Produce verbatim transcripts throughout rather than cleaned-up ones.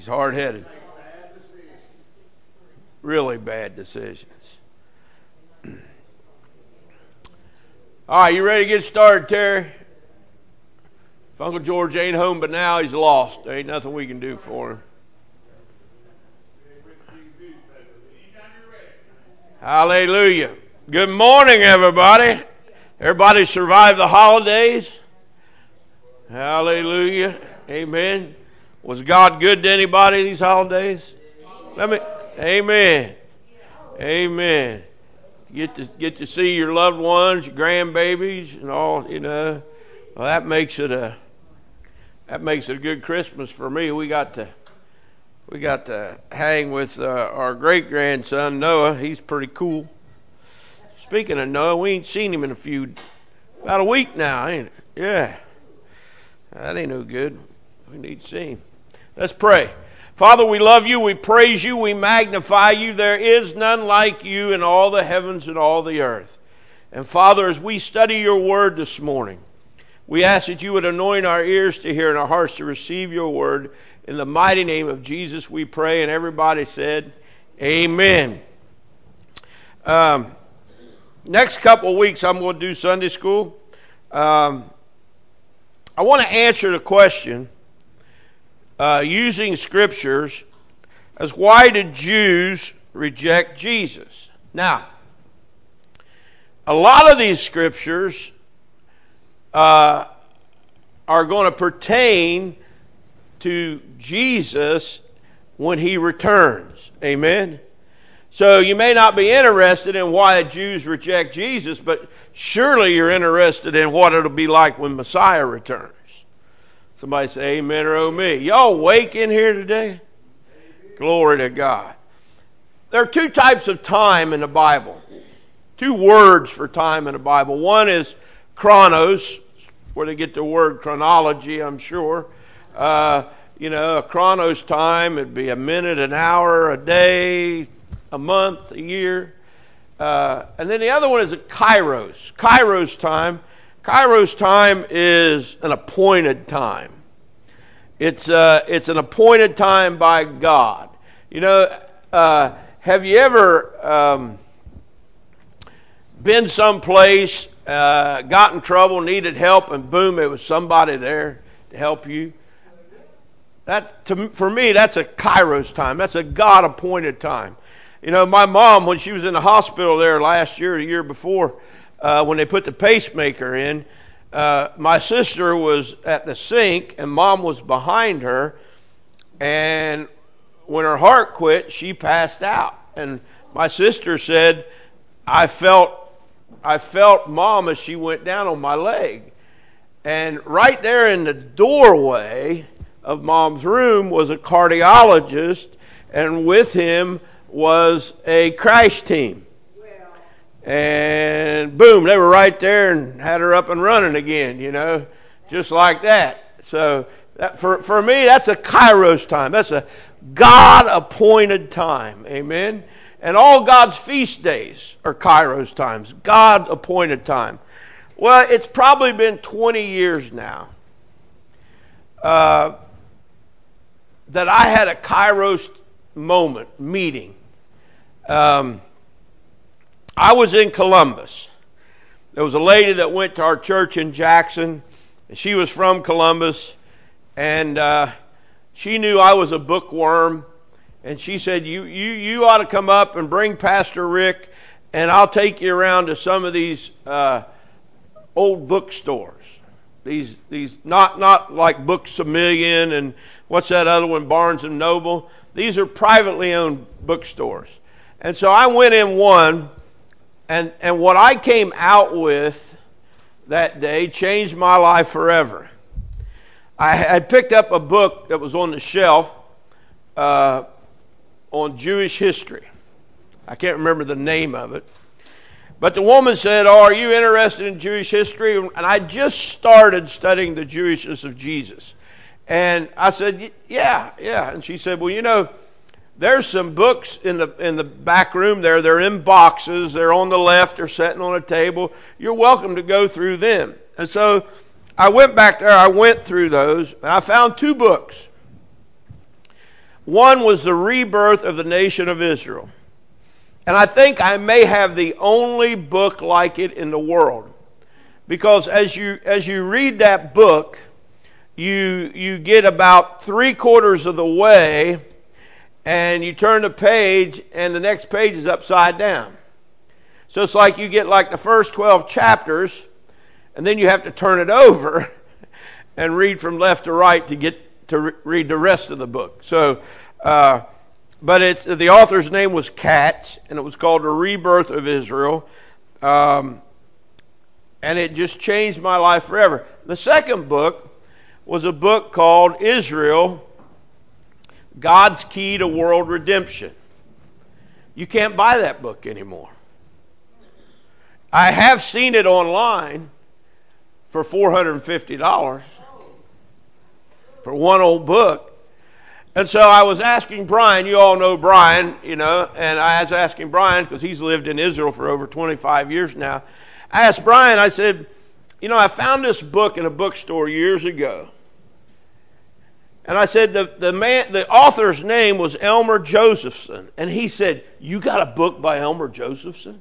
hard-headed. Really bad decisions. All right, you ready to get started, Terry? If Uncle George ain't home, but now he's lost. There ain't nothing we can do for him. Hallelujah. Good morning, everybody. Everybody survived the holidays? Hallelujah. Amen. Was God good to anybody these holidays? Let me. Amen. Amen. Get to get to see your loved ones, your grandbabies, and all. You know, well, that makes it a that makes it a good Christmas for me. We got to we got to hang with uh, our great grandson Noah. He's pretty cool. Speaking of Noah, we ain't seen him in a few about a week now, ain't it? Yeah, that ain't no good. We need to see him. Let's pray. Father, we love you, we praise you, we magnify you. There is none like you in all the heavens and all the earth. And Father, as we study your word this morning, we ask that you would anoint our ears to hear and our hearts to receive your word. In the mighty name of Jesus we pray. And everybody said, amen. Um, next couple of weeks I'm going to do Sunday school. Um, I want to answer the question, Uh, using scriptures as why did Jews reject Jesus? Now, a lot of these scriptures uh, are going to pertain to Jesus when he returns. Amen? So you may not be interested in why the Jews reject Jesus, but surely you're interested in what it'll be like when Messiah returns. Somebody say amen or oh me. Y'all awake in here today? Glory to God. There are two types of time in the Bible. Two words for time in the Bible. One is chronos, where they get the word chronology, I'm sure. Uh, you know, a chronos time, it'd be a minute, an hour, a day, a month, a year. Uh, and then the other one is a kairos. Kairos time. Kairos time is an appointed time. It's uh, it's an appointed time by God. You know, uh, have you ever um, been someplace, uh, got in trouble, needed help, and boom, it was somebody there to help you? That to, for me, that's a Kairos time. That's a God-appointed time. You know, my mom, when she was in the hospital there last year, or the year before, Uh, when they put the pacemaker in, uh, my sister was at the sink and Mom was behind her, and when her heart quit, she passed out. And my sister said, I felt I felt Mom as she went down on my leg. And right there in the doorway of Mom's room was a cardiologist, and with him was a crash team. And boom, they were right there and had her up and running again, you know, just like that. So that, for, for me, that's a Kairos time. That's a God-appointed time. Amen. And all God's feast days are Kairos times, God-appointed time. Well, it's probably been twenty years now uh, that I had a Kairos moment, meeting. Um I was in Columbus. There was a lady that went to our church in Jackson. And she was from Columbus. And uh, she knew I was a bookworm. And she said, you, you, you ought to come up and bring Pastor Rick, and I'll take you around to some of these uh, old bookstores. These, these not, not like Books A Million and what's that other one, Barnes and Noble. These are privately owned bookstores. And so I went in one. And and what I came out with that day changed my life forever. I had picked up a book that was on the shelf uh, on Jewish history. I can't remember the name of it. But the woman said, oh, are you interested in Jewish history? And I just started studying the Jewishness of Jesus. And I said, yeah, yeah. And she said, well, you know, there's some books in the in the back room there. They're in boxes. They're on the left. They're sitting on a table. You're welcome to go through them. And so I went back there. I went through those, and I found two books. One was the rebirth of the nation of Israel. And I think I may have the only book like it in the world. Because as you as you read that book, you you get about three quarters of the way, and you turn the page, and the next page is upside down. So it's like you get like the first twelve chapters, and then you have to turn it over and read from left to right to get to re- read the rest of the book. So, uh, but it's the author's name was Katz, and it was called The Rebirth of Israel, um, and it just changed my life forever. The second book was a book called Israel, God's Key to World Redemption. You can't buy that book anymore. I have seen it online for four hundred fifty dollars for one old book. And so I was asking Brian, you all know Brian, you know, and I was asking Brian, because he's lived in Israel for over twenty-five years now. I asked Brian, I said, you know, I found this book in a bookstore years ago. And I said, the, the man, the author's name was Elmer Josephson. And he said, you got a book by Elmer Josephson?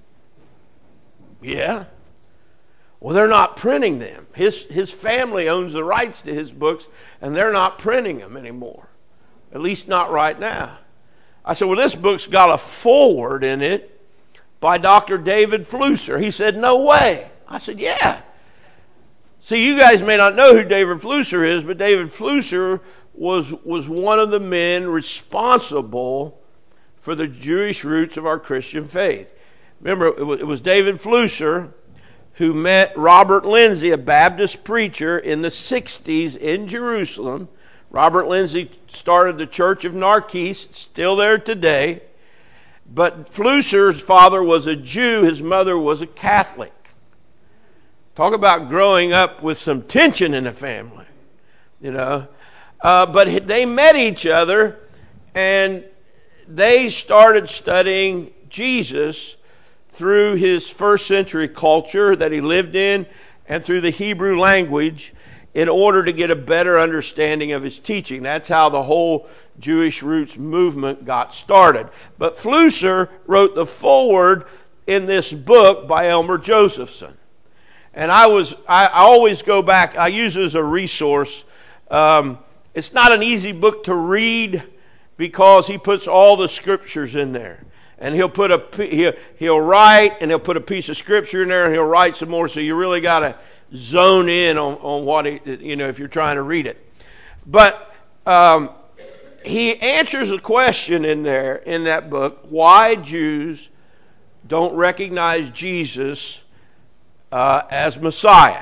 Yeah. Well, they're not printing them. His, his family owns the rights to his books, and they're not printing them anymore. At least not right now. I said, well, this book's got a foreword in it by Doctor David Flusser. He said, no way. I said, yeah. See, you guys may not know who David Flusser is, but David Flusser was, was one of the men responsible for the Jewish roots of our Christian faith. Remember, it was, it was David Flusser who met Robert Lindsay, a Baptist preacher, in the sixties in Jerusalem. Robert Lindsay started the Church of Narkis, still there today. But Flusser's father was a Jew. His mother was a Catholic. Talk about growing up with some tension in the family, you know. Uh, but they met each other, and they started studying Jesus through his first century culture that he lived in and through the Hebrew language, in order to get a better understanding of his teaching. That's how the whole Jewish roots movement got started. But Flusser wrote the foreword in this book by Elmer Josephson. And I was I, I always go back, I use it as a resource. Um, it's not an easy book to read because he puts all the scriptures in there. And he'll put a he'll, he'll write, and he'll put a piece of scripture in there, and he'll write some more. So you really got to zone in on, on what he, you know, if you're trying to read it. But um, he answers a question in there in that book: why Jews don't recognize Jesus uh, as Messiah.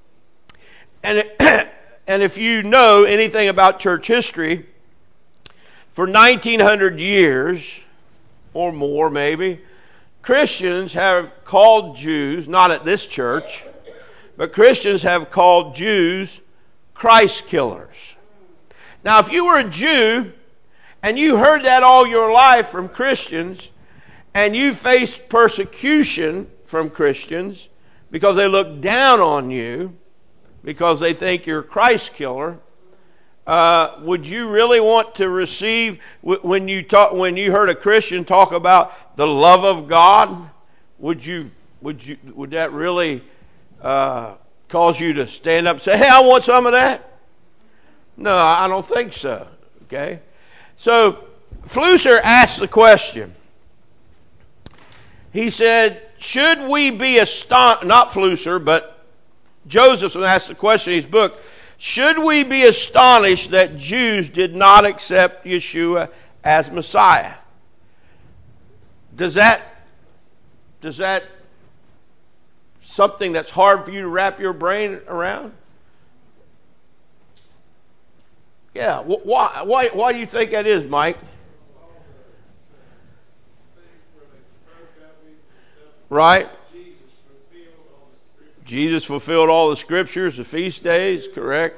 And it, and if you know anything about church history, for nineteen hundred years or more, maybe, Christians have called Jews, not at this church, but Christians have called Jews Christ killers. Now, if you were a Jew and you heard that all your life from Christians, and you faced persecution from Christians because they look down on you, because they think you're a Christ killer, uh, would you really want to receive, when you talk, when you heard a Christian talk about the love of God, would you, would you, would that really uh, cause you to stand up and say, hey, I want some of that? No, I don't think so. Okay, so Flusser asked the question. He said, should we be astonished, not Flusser, but Josephson asked the question in his book, should we be astonished that Jews did not accept Yeshua as Messiah? Does that, does that something that's hard for you to wrap your brain around? Yeah, why, why, why do you think that is, Mike? Right? Jesus fulfilled all the scriptures, the feast days, correct?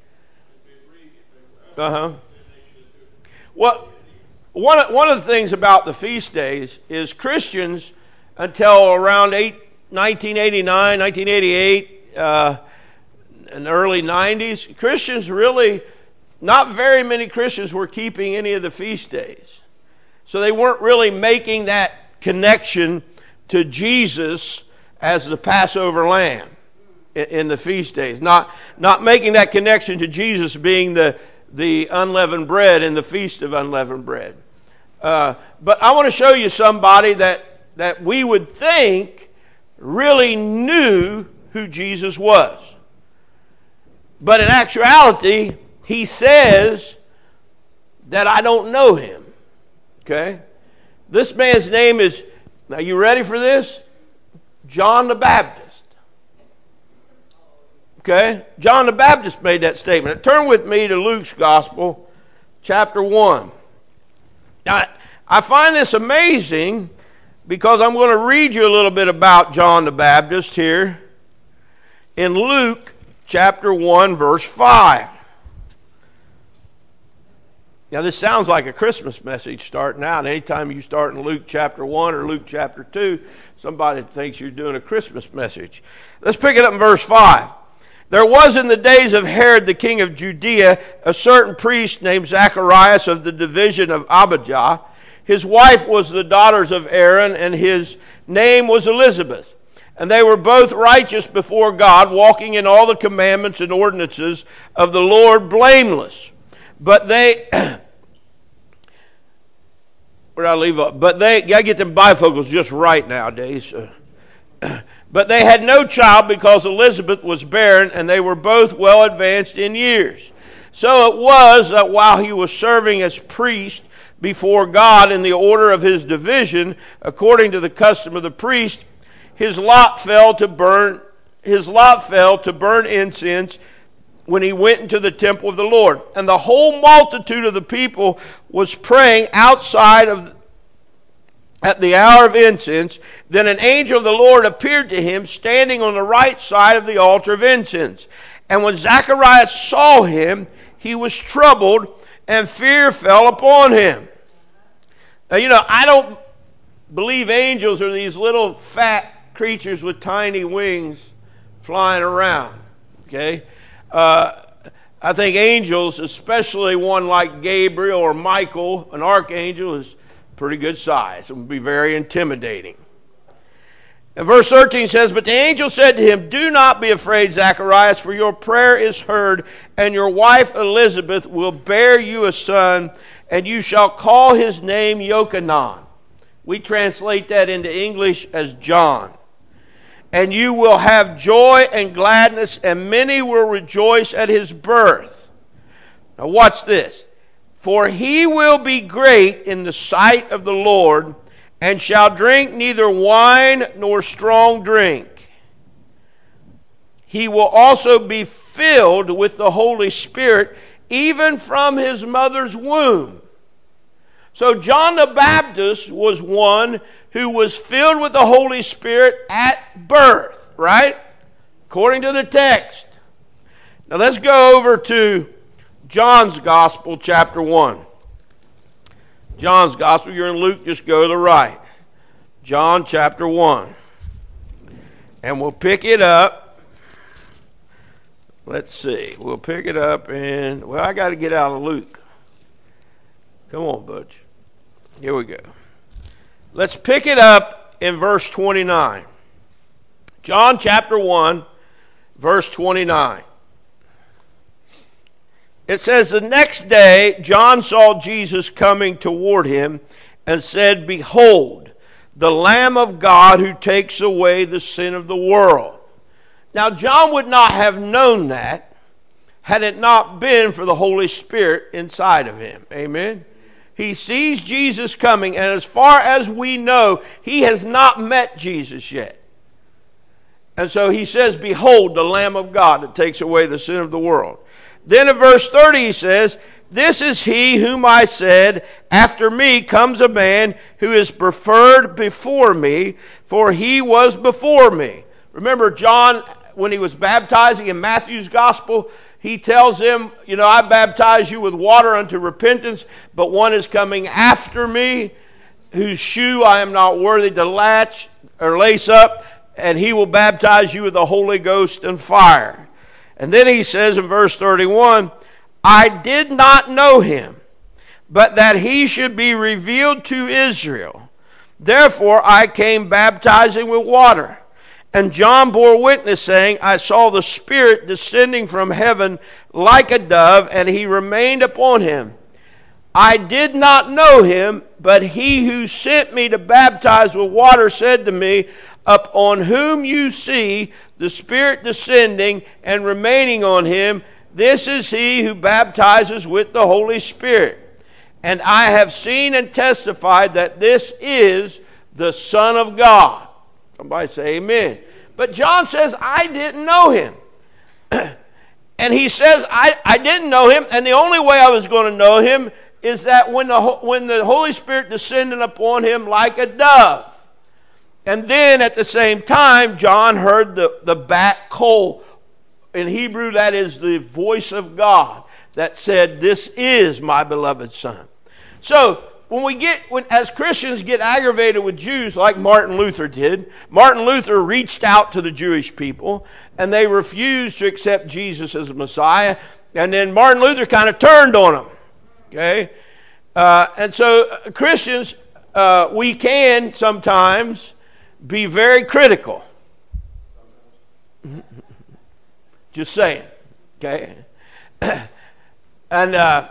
Uh-huh. Well, one of, one of the things about the feast days is Christians, until around eight, nineteen eighty-nine, nineteen eighty-eight, uh, in the early nineties, Christians really not very many Christians were keeping any of the feast days. So they weren't really making that connection to Jesus as the Passover lamb in the feast days. Not, not making that connection to Jesus being the, the unleavened bread in the Feast of Unleavened Bread. Uh, but I want to show you somebody that, that we would think really knew who Jesus was. But in actuality, he says that I don't know him. Okay? This man's name is, now you ready for this? John the Baptist. Okay? John the Baptist made that statement. Turn with me to Luke's Gospel, chapter one. Now, I find this amazing because I'm going to read you a little bit about John the Baptist here in Luke chapter one, verse five. Now, this sounds like a Christmas message starting out. Anytime you start in Luke chapter one or Luke chapter two, somebody thinks you're doing a Christmas message. Let's pick it up in verse five. There was in the days of Herod the king of Judea a certain priest named Zacharias of the division of Abijah. His wife was the daughters of Aaron, and his name was Elizabeth. And they were both righteous before God, walking in all the commandments and ordinances of the Lord blameless. But they, where did I leave off? But they, I get them bifocals just right nowadays. Uh, but they had no child because Elizabeth was barren, and they were both well advanced in years. So it was that while he was serving as priest before God in the order of his division, according to the custom of the priest, his lot fell to burn. His lot fell to burn incense when he went into the temple of the Lord. And the whole multitude of the people was praying outside of at the hour of incense. Then an angel of the Lord appeared to him, standing on the right side of the altar of incense. And when Zacharias saw him, he was troubled, and fear fell upon him. Now, you know, I don't believe angels are these little fat creatures with tiny wings flying around. Okay? Uh, I think angels, especially one like Gabriel or Michael, an archangel, is pretty good size. It would be very intimidating. And verse thirteen says, But the angel said to him, Do not be afraid, Zacharias, for your prayer is heard, and your wife Elizabeth will bear you a son, and you shall call his name Yochanan. We translate that into English as John. And you will have joy and gladness, and many will rejoice at his birth. Now watch this. For he will be great in the sight of the Lord, and shall drink neither wine nor strong drink. He will also be filled with the Holy Spirit, even from his mother's womb. So John the Baptist was one who was filled with the Holy Spirit at birth, right? According to the text. Now let's go over to John's Gospel, chapter one. John's Gospel, you're in Luke, just go to the right. John chapter one. And we'll pick it up. Let's see. We'll pick it up in, well, I got to get out of Luke. Come on, Butch. Here we go. Let's pick it up in verse twenty-nine. John chapter one, verse twenty-nine. It says, The next day John saw Jesus coming toward him and said, Behold, the Lamb of God who takes away the sin of the world. Now John would not have known that had it not been for the Holy Spirit inside of him. Amen? He sees Jesus coming, and as far as we know, he has not met Jesus yet. And so he says, Behold, the Lamb of God that takes away the sin of the world. Then in verse thirty he says, This is he whom I said, After me comes a man who is preferred before me, for he was before me. Remember John, when he was baptizing in Matthew's Gospel, he tells him, you know, I baptize you with water unto repentance, but one is coming after me, whose shoe I am not worthy to latch or lace up, and he will baptize you with the Holy Ghost and fire. And then he says in verse thirty-one, I did not know him, but that he should be revealed to Israel. Therefore I came baptizing with water. And John bore witness, saying, I saw the Spirit descending from heaven like a dove, and he remained upon him. I did not know him, but he who sent me to baptize with water said to me, upon whom you see the Spirit descending and remaining on him, this is he who baptizes with the Holy Spirit. And I have seen and testified that this is the Son of God. Somebody say amen. But John says, I didn't know him. And he says, I, I didn't know him, and the only way I was going to know him is that when the, when the Holy Spirit descended upon him like a dove. And then at the same time, John heard the, the bat kol. In Hebrew, that is the voice of God that said, this is my beloved Son. So, when we get, when, as Christians get aggravated with Jews like Martin Luther did, Martin Luther reached out to the Jewish people and they refused to accept Jesus as Messiah. And then Martin Luther kind of turned on them. Okay? Uh, and so uh, Christians, uh, we can sometimes be very critical. Just saying. Okay? and, uh,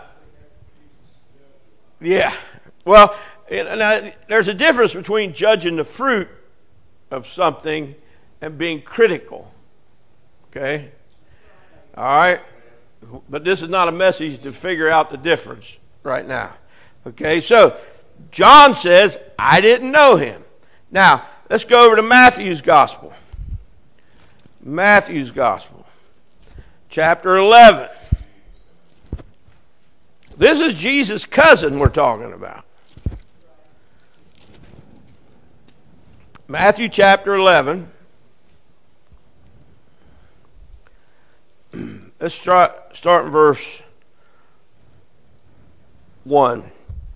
yeah. Well, now, there's a difference between judging the fruit of something and being critical. Okay? All right? But this is not a message to figure out the difference right now. Okay? So, John says, I didn't know him. Now, let's go over to Matthew's Gospel. Matthew's Gospel. Chapter eleven. This is Jesus' cousin we're talking about. Matthew chapter eleven. Let's start, start in verse one.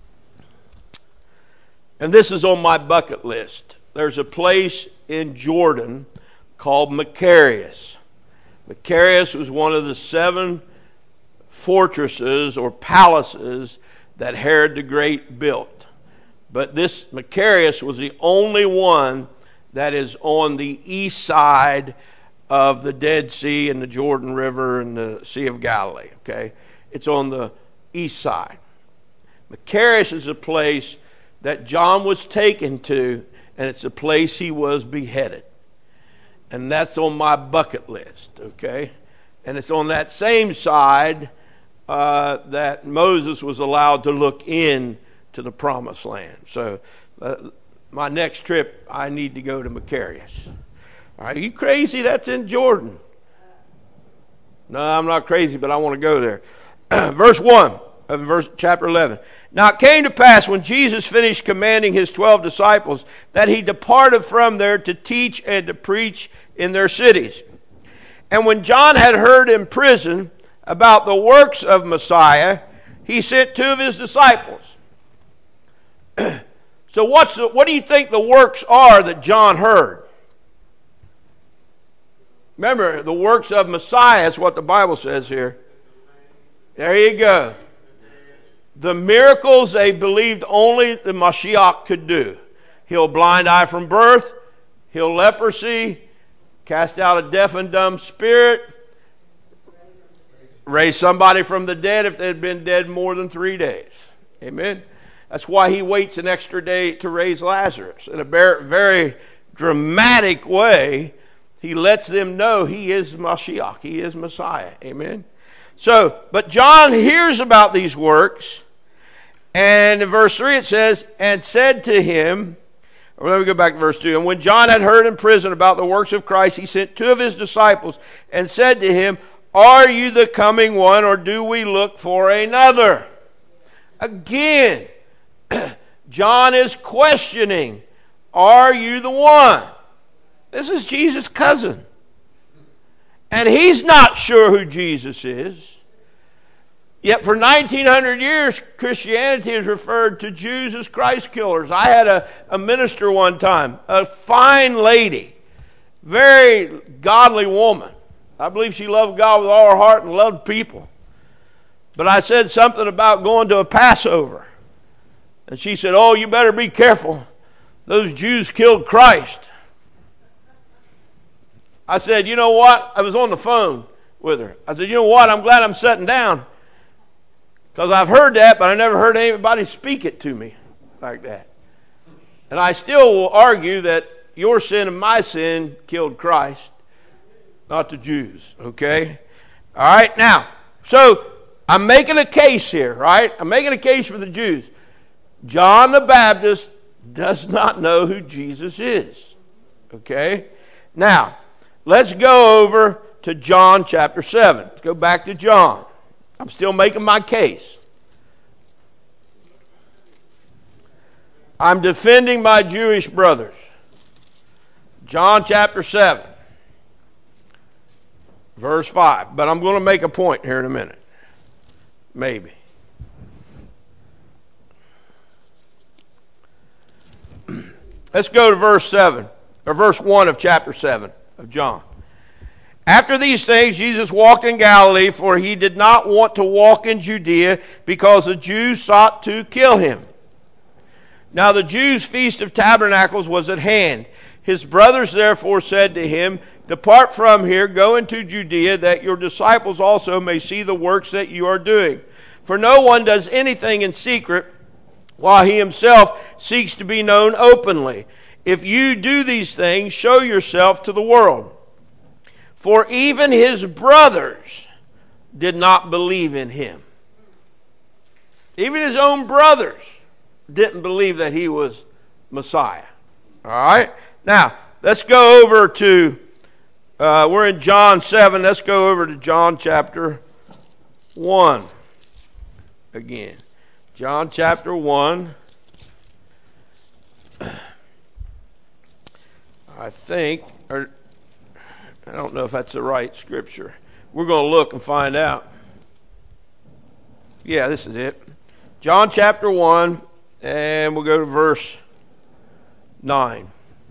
And this is on my bucket list. There's a place in Jordan called Macarius. Macarius was one of the seven fortresses or palaces that Herod the Great built. But this Macarius was the only one that is on the east side of the Dead Sea and the Jordan River and the Sea of Galilee. Okay, it's on the east side. Macarius is a place that John was taken to, and it's a place he was beheaded. And that's on my bucket list, okay? And it's on that same side uh, that Moses was allowed to look in to the promised land. So uh, my next trip, I need to go to Macarius. Are you crazy? That's in Jordan. No, I'm not crazy, but I want to go there. Verse one of verse chapter eleven. Now it came to pass when Jesus finished commanding his twelve disciples that he departed from there to teach and to preach in their cities. And when John had heard in prison about the works of Messiah, he sent two of his disciples. So what's the, what do you think the works are that John heard? Remember, the works of Messiah is what the Bible says here. There you go. The miracles they believed only the Mashiach could do. Heal blind eye from birth, heal leprosy, cast out a deaf and dumb spirit, raise somebody from the dead if they'd been dead more than three days. Amen. That's why he waits an extra day to raise Lazarus. In a very dramatic way, he lets them know he is Mashiach. He is Messiah. Amen. So, but John hears about these works, and in verse three it says, and said to him, or let me go back to verse two. And when John had heard in prison about the works of Christ, he sent two of his disciples and said to him, are you the coming one, or do we look for another? Again, John is questioning, are you the one? This is Jesus' cousin. And he's not sure who Jesus is. Yet for nineteen hundred years, Christianity has referred to Jews as Christ killers. I had a, a minister one time, a fine lady, very godly woman. I believe she loved God with all her heart and loved people. But I said something about going to a Passover. And she said, oh, you better be careful. Those Jews killed Christ. I said, you know what? I was on the phone with her. I said, you know what? I'm glad I'm sitting down. Because I've heard that, but I never heard anybody speak it to me like that. And I still will argue that your sin and my sin killed Christ, not the Jews. Okay? All right? Now, so I'm making a case here, right? I'm making a case for the Jews. John the Baptist does not know who Jesus is. Okay? Now, let's go over to John chapter seven. Let's go back to John. I'm still making my case. I'm defending my Jewish brothers. John chapter seven, verse five. But I'm going to make a point here in a minute. Maybe. Let's go to verse seven, or verse one of chapter seven of John. After these things, Jesus walked in Galilee, for he did not want to walk in Judea, because the Jews sought to kill him. Now the Jews' feast of tabernacles was at hand. His brothers therefore said to him, depart from here, go into Judea, that your disciples also may see the works that you are doing. For no one does anything in secret, while he himself seeks to be known openly. If you do these things, show yourself to the world. For even his brothers did not believe in him. Even his own brothers didn't believe that he was Messiah. All right? Now, let's go over to, uh, we're in John seven. Let's go over to John chapter one again. John chapter one. I think, or I don't know if that's the right scripture. We're going to look and find out. Yeah, this is it. John chapter one, and we'll go to verse nine.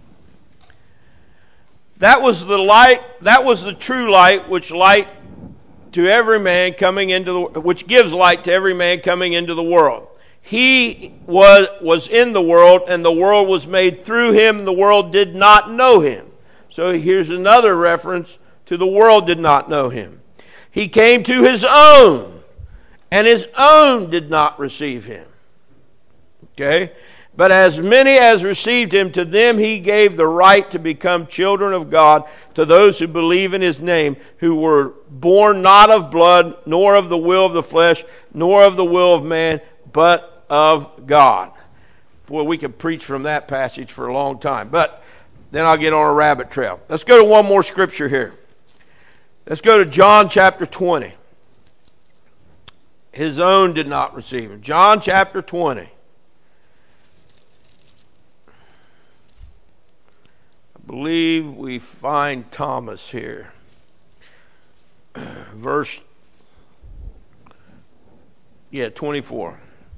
That was the light, that was the true light, which light to every man coming into the, which gives light to every man coming into the world. He was, was in the world, and the world was made through him, and the world did not know him. So here's another reference to the world did not know him. He came to his own, and his own did not receive him. Okay? But as many as received him, to them he gave the right to become children of God, to those who believe in his name, who were born not of blood, nor of the will of the flesh, nor of the will of man, but of God. Boy, we could preach from that passage for a long time. But then I'll get on a rabbit trail. Let's go to one more scripture here. Let's go to John chapter twenty. His own did not receive him. John chapter twenty. I believe we find Thomas here. Verse, yeah, twenty-four.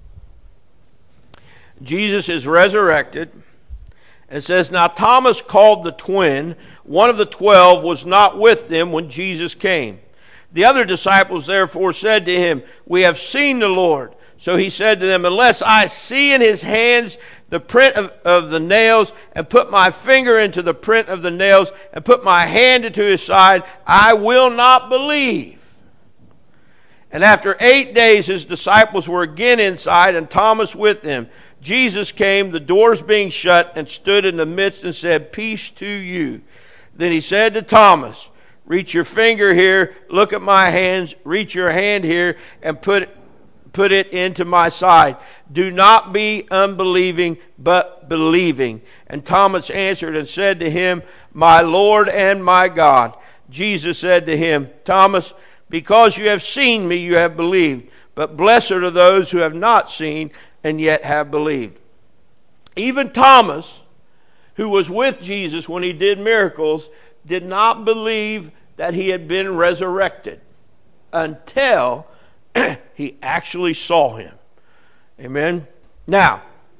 Jesus is resurrected. It says, now Thomas, called the twin, one of the twelve, was not with them when Jesus came. The other disciples therefore said to him, we have seen the Lord. So he said to them, unless I see in his hands the print of, of the nails, and put my finger into the print of the nails, and put my hand into his side, I will not believe. And after eight days his disciples were again inside, and Thomas with them. Jesus came, the doors being shut, and stood in the midst and said, peace to you. Then he said to Thomas, reach your finger here, look at my hands, reach your hand here, and put, put it into my side. Do not be unbelieving, but believing. And Thomas answered and said to him, my Lord and my God. Jesus said to him, Thomas, because you have seen me, you have believed. But blessed are those who have not seen and yet have believed. Even Thomas, who was with Jesus when he did miracles, did not believe that he had been resurrected until he actually saw him. Amen? Now,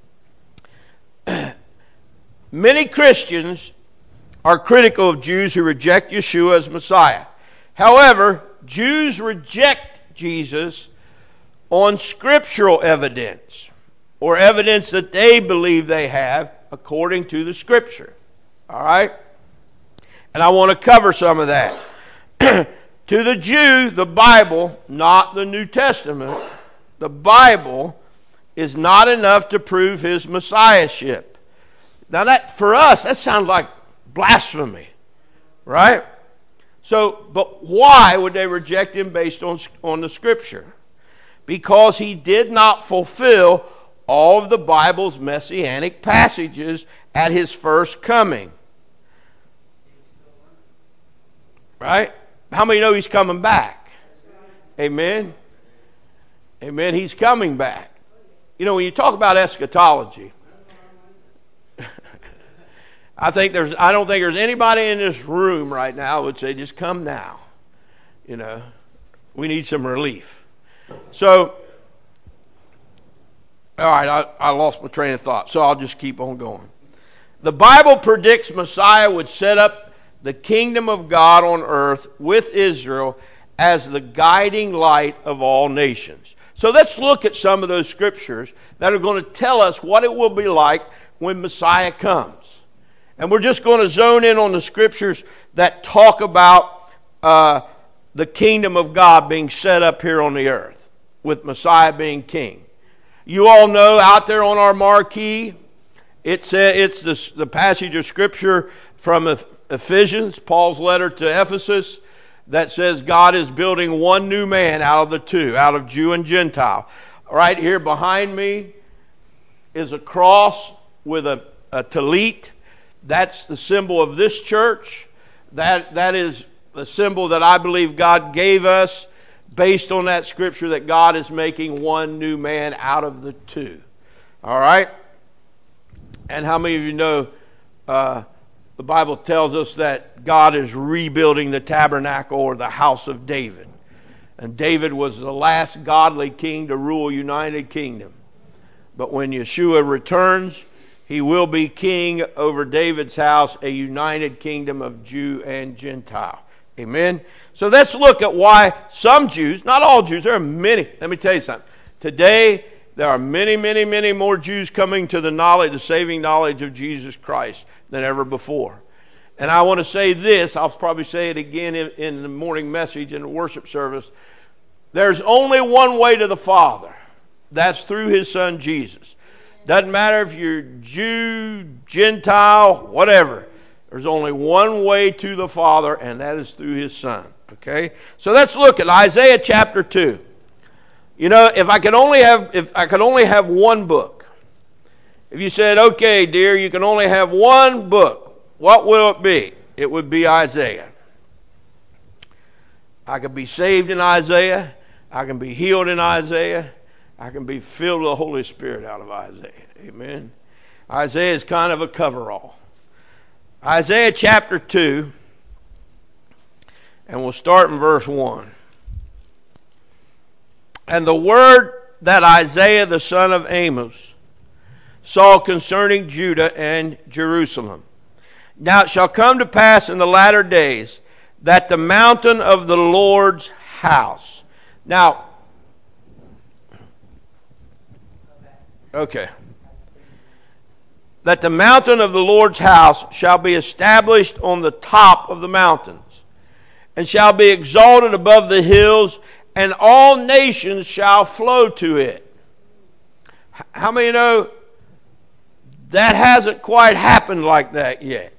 many Christians are critical of Jews who reject Yeshua as Messiah. However, Jews reject Jesus on scriptural evidence, or evidence that they believe they have according to the Scripture. All right? And I want to cover some of that. To the Jew, the Bible, not the New Testament, the Bible is not enough to prove his messiahship. Now that, for us, that sounds like blasphemy, right? So, but why would they reject him based on, on the Scripture? Because he did not fulfill all of the Bible's messianic passages at his first coming. Right? How many know he's coming back? Amen? Amen. He's coming back. You know, when you talk about eschatology, I think there's I don't think there's anybody in this room right now who would say, just come now. You know, we need some relief. So, all right, I, I lost my train of thought, so I'll just keep on going. The Bible predicts Messiah would set up the kingdom of God on earth with Israel as the guiding light of all nations. So let's look at some of those scriptures that are going to tell us what it will be like when Messiah comes. And we're just going to zone in on the scriptures that talk about uh, the kingdom of God being set up here on the earth, with Messiah being king. You all know out there on our marquee, it's, uh, it's the, the passage of scripture from Ephesians, Paul's letter to Ephesus, that says God is building one new man out of the two, out of Jew and Gentile. Right here behind me is a cross with a, a tallit. That's the symbol of this church. That, that is the symbol that I believe God gave us based on that scripture, that God is making one new man out of the two. All right? And how many of you know uh, the Bible tells us that God is rebuilding the tabernacle, or the house of David. And David was the last godly king to rule a united kingdom. But when Yeshua returns, he will be king over David's house, a united kingdom of Jew and Gentile. Amen? So let's look at why some Jews, not all Jews, there are many. Let me tell you something. Today, there are many, many, many more Jews coming to the knowledge, the saving knowledge of Jesus Christ than ever before. And I want to say this, I'll probably say it again in, in the morning message in the worship service. There's only one way to the Father. That's through his Son Jesus. Doesn't matter if you're Jew, Gentile, whatever. There's only one way to the Father, and that is through his Son. Okay? So let's look at Isaiah chapter two. You know, if I could only have if I could only have one book. If you said, okay, dear, you can only have one book, what will it be? It would be Isaiah. I could be saved in Isaiah. I can be healed in Isaiah. I can be filled with the Holy Spirit out of Isaiah. Amen. Isaiah is kind of a coverall. Isaiah chapter two, and we'll start in verse one. And the word that Isaiah the son of Amos saw concerning Judah and Jerusalem. Now it shall come to pass in the latter days that the mountain of the Lord's house. Now, okay. That the mountain of the Lord's house shall be established on the top of the mountains, and shall be exalted above the hills, and all nations shall flow to it. How many know that hasn't quite happened like that yet?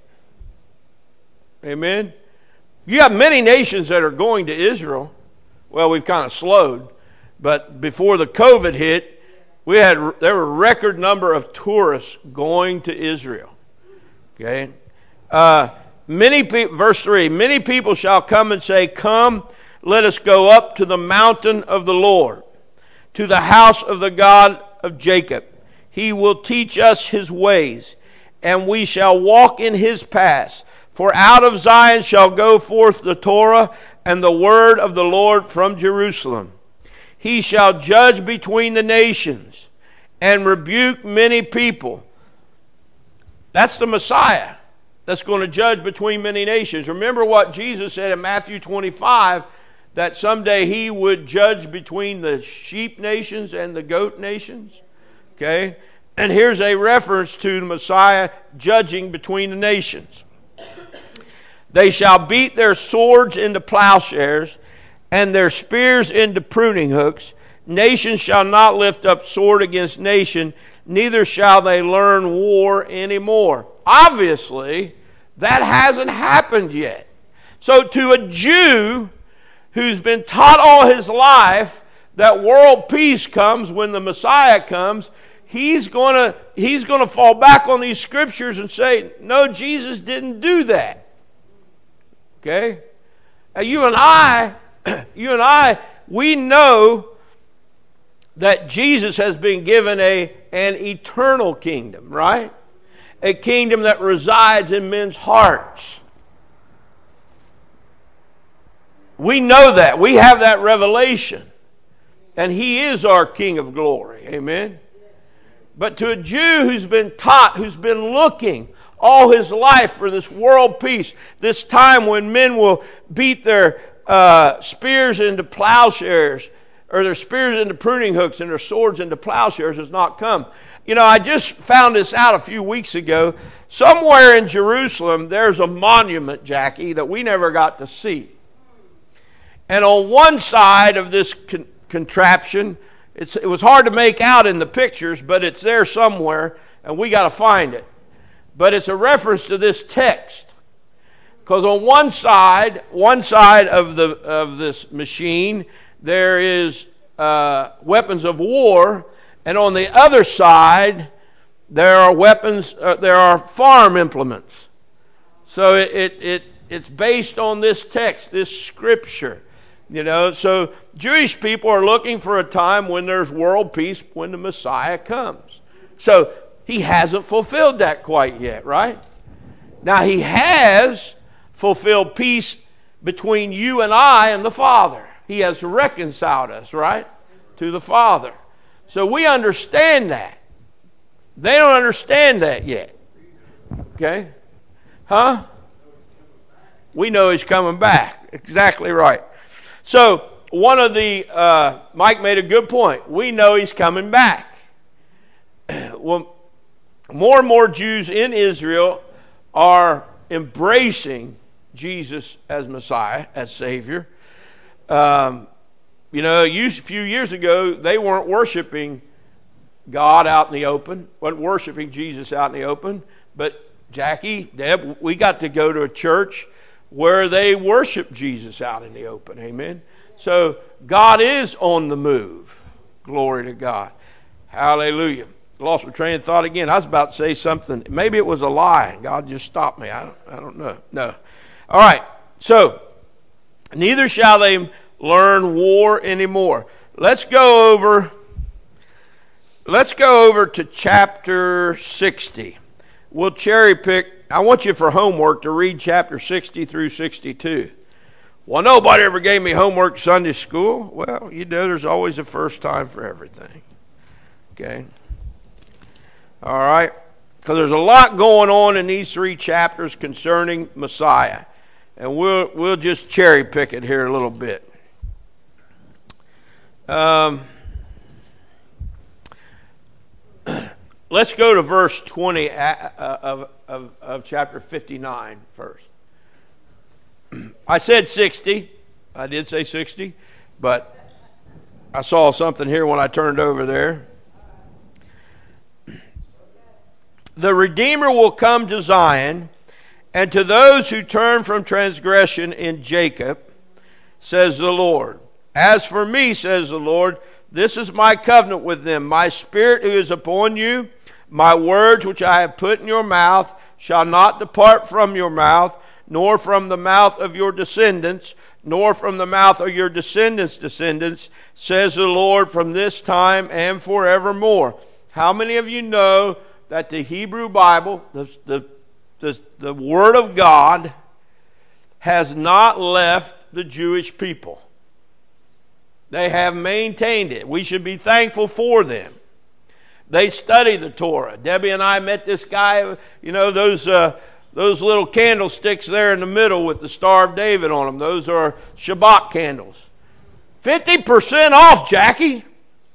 Amen? You have many nations that are going to Israel. Well, we've kind of slowed, but before the COVID hit, we had there were a record number of tourists going to Israel. Okay, uh, many people. Verse three: many people shall come and say, "Come, let us go up to the mountain of the Lord, to the house of the God of Jacob. He will teach us his ways, and we shall walk in his paths. For out of Zion shall go forth the Torah and the word of the Lord from Jerusalem. He shall judge between the nations and rebuke many people." That's the Messiah that's going to judge between many nations. Remember what Jesus said in Matthew twenty-five, that someday he would judge between the sheep nations and the goat nations. Okay? And here's a reference to the Messiah judging between the nations. They shall beat their swords into plowshares and their spears into pruning hooks. Nation shall not lift up sword against nation, neither shall they learn war anymore. Obviously, that hasn't happened yet. So to a Jew who's been taught all his life that world peace comes when the Messiah comes, he's going to he's going to fall back on these scriptures and say, no, Jesus didn't do that. Okay? Now you and I, you and I, we know that Jesus has been given a, an eternal kingdom, right? A kingdom that resides in men's hearts. We know that. We have that revelation. And he is our King of glory. Amen? But to a Jew who's been taught, who's been looking all his life for this world peace, this time when men will beat their uh, spears into plowshares, or their spears into pruning hooks and their swords into plowshares, has not come. You know, I just found this out a few weeks ago. Somewhere in Jerusalem, there's a monument, Jackie, that we never got to see. And on one side of this con- contraption, it's, it was hard to make out in the pictures, but it's there somewhere, and we got to find it. But it's a reference to this text. Because on one side, one side of the of this machine, there is uh, weapons of war, and on the other side, there are weapons. Uh, there are farm implements. So it, it it it's based on this text, this scripture. You know, so Jewish people are looking for a time when there's world peace, when the Messiah comes. So he hasn't fulfilled that quite yet, right? Now he has fulfilled peace between you and I and the Father. He has reconciled us, right, to the Father. So we understand that. They don't understand that yet. Okay? Huh? We know he's coming back. Exactly right. So one of the, uh, Mike made a good point. We know he's coming back. Well, more and more Jews in Israel are embracing Jesus as Messiah, as Savior. Um, you know, a few years ago, they weren't worshiping God out in the open, weren't worshiping Jesus out in the open. But Jackie, Deb, we got to go to a church where they worship Jesus out in the open. Amen. So God is on the move. Glory to God. Hallelujah. Lost my train of thought again. I was about to say something. Maybe it was a lie, and God just stopped me. I don't, I don't know. No. All right. So, neither shall they learn war anymore. Let's go over. Let's go over to chapter sixty. We'll cherry pick. I want you for homework to read chapter sixty through sixty-two. Well, nobody ever gave me homework Sunday school. Well, you know, there's always a first time for everything. Okay. All right, because there's a lot going on in these three chapters concerning Messiah, and we'll we'll just cherry pick it here a little bit. Um, let's go to verse twenty of of, of chapter fifty-nine first. I said sixty. I did say sixty, but I saw something here when I turned over there. The Redeemer will come to Zion, and to those who turn from transgression in Jacob, says the Lord. As for me, says the Lord, this is my covenant with them. My spirit who is upon you, my words which I have put in your mouth, shall not depart from your mouth, nor from the mouth of your descendants, nor from the mouth of your descendants' descendants, says the Lord, from this time and forevermore. How many of you know that the Hebrew Bible, the, the, the, the Word of God, has not left the Jewish people? They have maintained it. We should be thankful for them. They study the Torah. Debbie and I met this guy, you know, those uh, those little candlesticks there in the middle with the Star of David on them, those are Shabbat candles. fifty percent off, Jackie.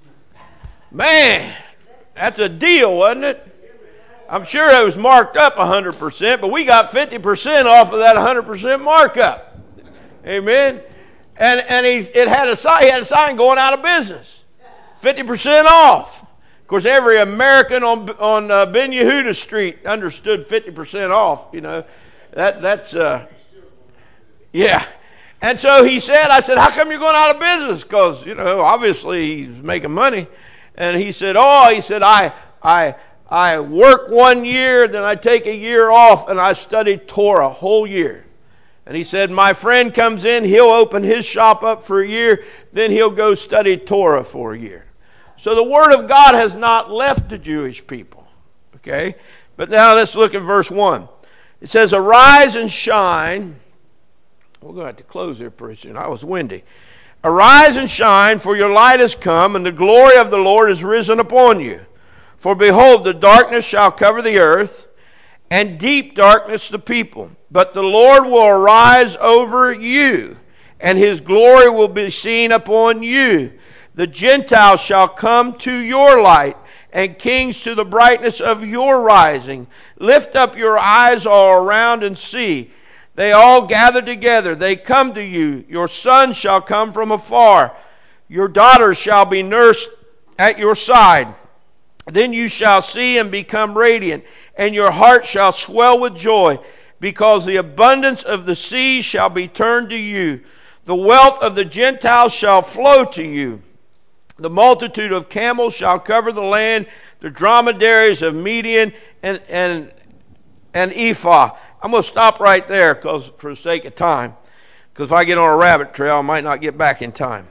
Man, that's a deal, wasn't it? I'm sure it was marked up one hundred percent, but we got fifty percent off of that one hundred percent markup. Amen. And and he's it had a sign, he had a sign going out of business. fifty percent off. Of course, every American on on uh, Ben Yehuda Street understood fifty percent off, you know. That that's uh yeah. And so he said, I said, how come you're going out of business? Because, you know, obviously he's making money. And he said, oh, he said, I I I work one year, then I take a year off, and I study Torah a whole year. And he said, my friend comes in, he'll open his shop up for a year, then he'll go study Torah for a year. So the Word of God has not left the Jewish people. Okay? But now let's look at verse one. It says, arise and shine. We're going to have to close here pretty soon. I was windy. Arise and shine, for your light has come, and the glory of the Lord is risen upon you. For behold, the darkness shall cover the earth, and deep darkness the people. But the Lord will arise over you, and his glory will be seen upon you. The Gentiles shall come to your light, and kings to the brightness of your rising. Lift up your eyes all around and see. They all gather together. They come to you. Your sons shall come from afar. Your daughters shall be nursed at your side. Then you shall see and become radiant, and your heart shall swell with joy, because the abundance of the sea shall be turned to you. The wealth of the Gentiles shall flow to you. The multitude of camels shall cover the land, the dromedaries of Median and, and, and Ephah. I'm going to stop right there because for the sake of time. Because if I get on a rabbit trail, I might not get back in time.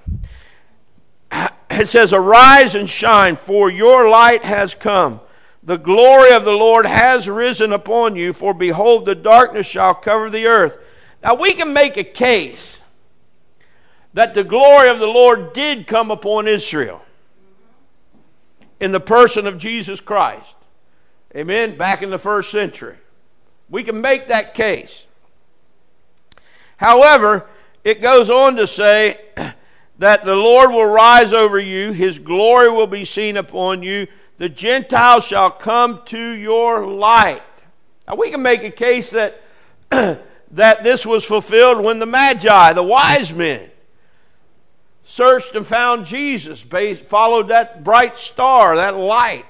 It says, arise and shine, for your light has come. The glory of the Lord has risen upon you, for behold, the darkness shall cover the earth. Now we can make a case that the glory of the Lord did come upon Israel in the person of Jesus Christ. Amen? Back in the first century. We can make that case. However, it goes on to say that the Lord will rise over you, his glory will be seen upon you, the Gentiles shall come to your light. Now we can make a case that that this was fulfilled when the Magi, the wise men, searched and found Jesus, based, followed that bright star, that light.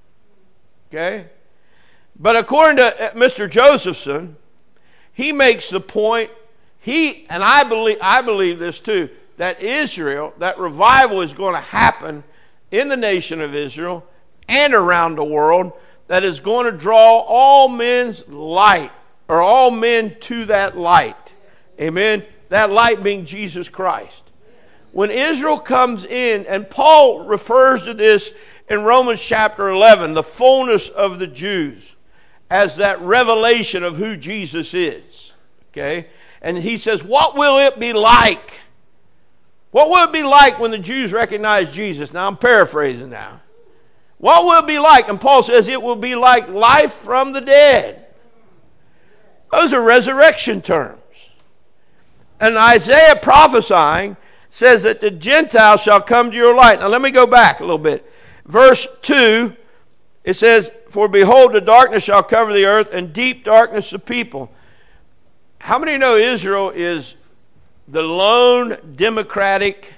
Okay? But according to Mister Josephson, he makes the point, he, and I believe, I believe this too, that Israel, that revival is going to happen in the nation of Israel and around the world, that is going to draw all men's light, or all men to that light. Amen? That light being Jesus Christ. When Israel comes in, and Paul refers to this in Romans chapter eleven, the fullness of the Jews, as that revelation of who Jesus is. Okay? And he says, what will it be like? What will it be like when the Jews recognize Jesus? Now I'm paraphrasing now. What will it be like? And Paul says it will be like life from the dead. Those are resurrection terms. And Isaiah prophesying says that the Gentiles shall come to your light. Now let me go back a little bit. Verse two, it says, for behold, the darkness shall cover the earth, and deep darkness the people. How many know Israel is the lone democratic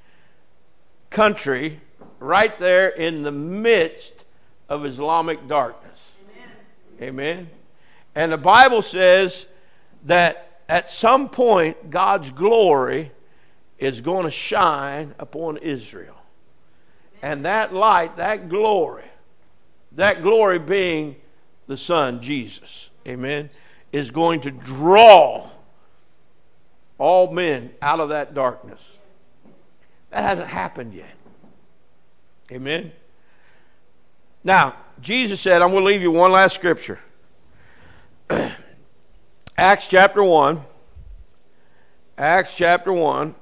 country right there in the midst of Islamic darkness? Amen. Amen. And the Bible says that at some point God's glory is going to shine upon Israel. And that light, that glory, that glory being the Son, Jesus, amen, is going to draw all men out of that darkness. That hasn't happened yet. Amen. Now, Jesus said, I'm going to leave you one last scripture. Acts chapter one. Acts chapter one.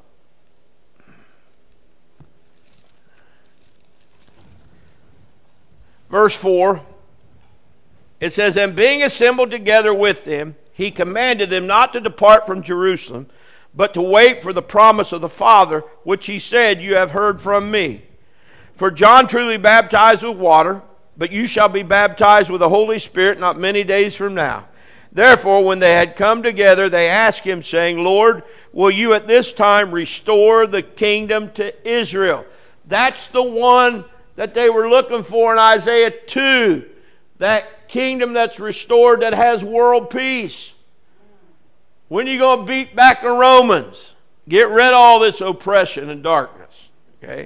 Verse four. It says, and being assembled together with them, he commanded them not to depart from Jerusalem, but to wait for the promise of the Father, which he said, you have heard from me. For John truly baptized with water, but you shall be baptized with the Holy Spirit not many days from now. Therefore, when they had come together, they asked him, saying, Lord, will you at this time restore the kingdom to Israel? That's the one that they were looking for in Isaiah two. That kingdom that's restored that has world peace. When are you going to beat back the Romans? Get rid of all this oppression and darkness. Okay?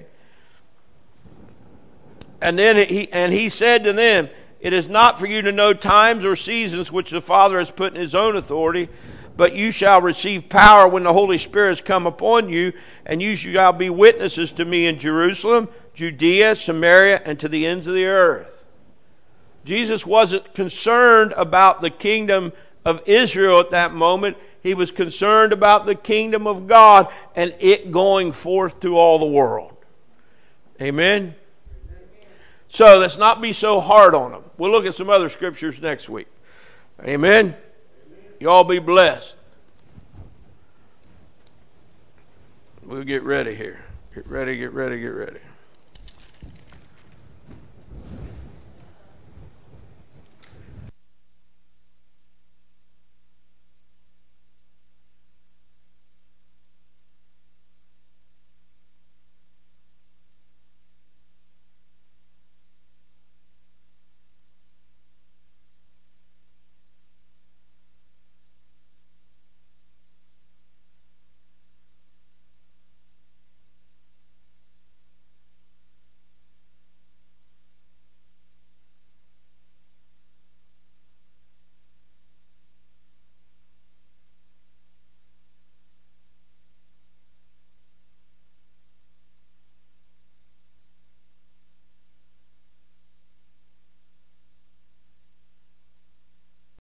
And then he and he said to them, it is not for you to know times or seasons which the Father has put in his own authority, but you shall receive power when the Holy Spirit has come upon you, and you shall be witnesses to me in Jerusalem, Judea, Samaria, and to the ends of the earth. Jesus wasn't concerned about the kingdom of Israel at that moment. He was concerned about the kingdom of God and it going forth to all the world. Amen? So let's not be so hard on them. We'll look at some other scriptures next week. Amen? You all be blessed. We'll get ready here. Get ready, get ready, get ready.